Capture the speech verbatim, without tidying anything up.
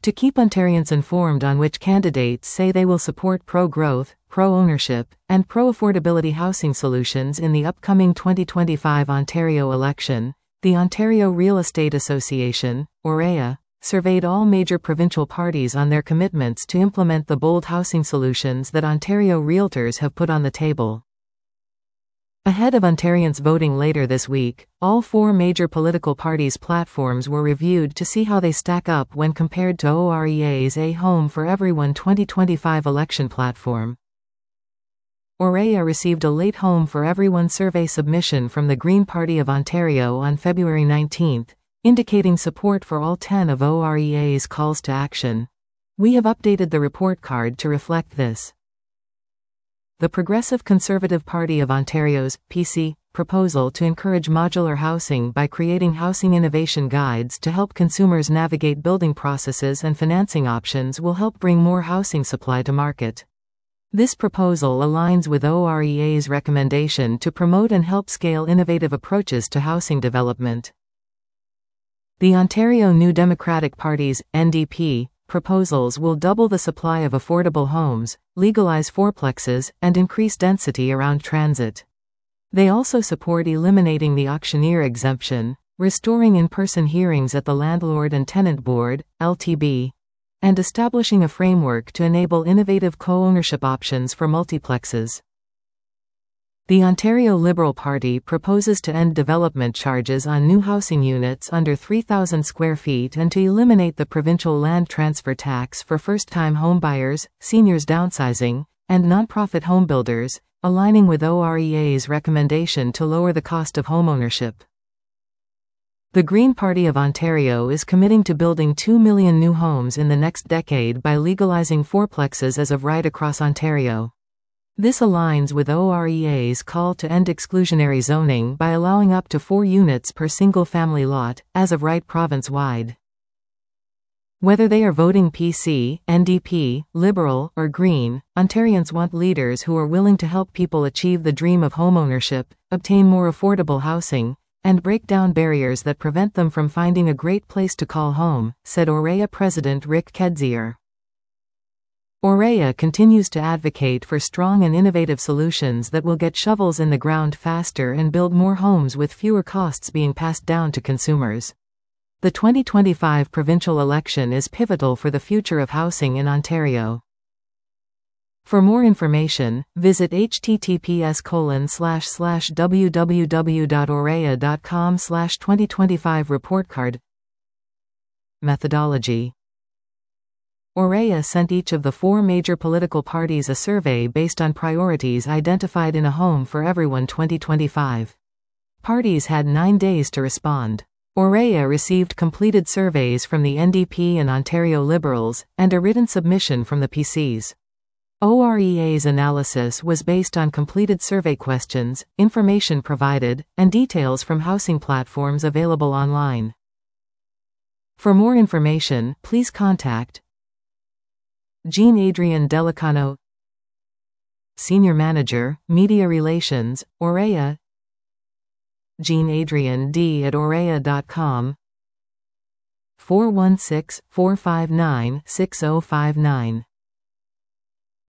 To keep Ontarians informed on which candidates say they will support pro-growth, pro-ownership, and pro-affordability housing solutions in the upcoming twenty twenty-five Ontario election, the Ontario Real Estate Association, O R E A, surveyed all major provincial parties on their commitments to implement the bold housing solutions that Ontario realtors have put on the table. Ahead of Ontarians voting later this week, all four major political parties' platforms were reviewed to see how they stack up when compared to O R E A's A Home for Everyone twenty twenty-five election platform. O R E A received a late Home for Everyone survey submission from the Green Party of Ontario on February nineteenth, indicating support for all ten of O R E A's calls to action. We have updated the report card to reflect this. The Progressive Conservative Party of Ontario's, P C, proposal to encourage modular housing by creating housing innovation guides to help consumers navigate building processes and financing options will help bring more housing supply to market. This proposal aligns with O R E A's recommendation to promote and help scale innovative approaches to housing development. The Ontario New Democratic Party's, N D P, proposals will double the supply of affordable homes, legalize fourplexes, and increase density around transit. They also support eliminating the auctioneer exemption, restoring in-person hearings at the Landlord and Tenant Board, L T B, and establishing a framework to enable innovative co-ownership options for multiplexes. The Ontario Liberal Party proposes to end development charges on new housing units under three thousand square feet and to eliminate the provincial land transfer tax for first-time homebuyers, seniors downsizing, and nonprofit homebuilders, aligning with O R E A's recommendation to lower the cost of homeownership. The Green Party of Ontario is committing to building two million new homes in the next decade by legalizing fourplexes as of right across Ontario. This aligns with O R E A's call to end exclusionary zoning by allowing up to four units per single-family lot, as of right province-wide. Whether they are voting P C, N D P, Liberal, or Green, Ontarians want leaders who are willing to help people achieve the dream of homeownership, obtain more affordable housing, and break down barriers that prevent them from finding a great place to call home, said O R E A President Rick Kedzier. O R E A continues to advocate for strong and innovative solutions that will get shovels in the ground faster and build more homes with fewer costs being passed down to consumers. The twenty twenty-five provincial election is pivotal for the future of housing in Ontario. For more information, visit h t t p s colon slash slash w w w dot orea dot com slash twenty twenty-five report card. Methodology. O R E A sent each of the four major political parties a survey based on priorities identified in A Home for Everyone twenty twenty-five. Parties had nine days to respond. O R E A received completed surveys from the N D P and Ontario Liberals, and a written submission from the P Cs. O R E A's analysis was based on completed survey questions, information provided, and details from housing platforms available online. For more information, please contact Jean Adrian Delicano, Senior Manager, Media Relations, O R E A, Jean Adrian D at orea dot com, four one six, four five nine, six zero five nine.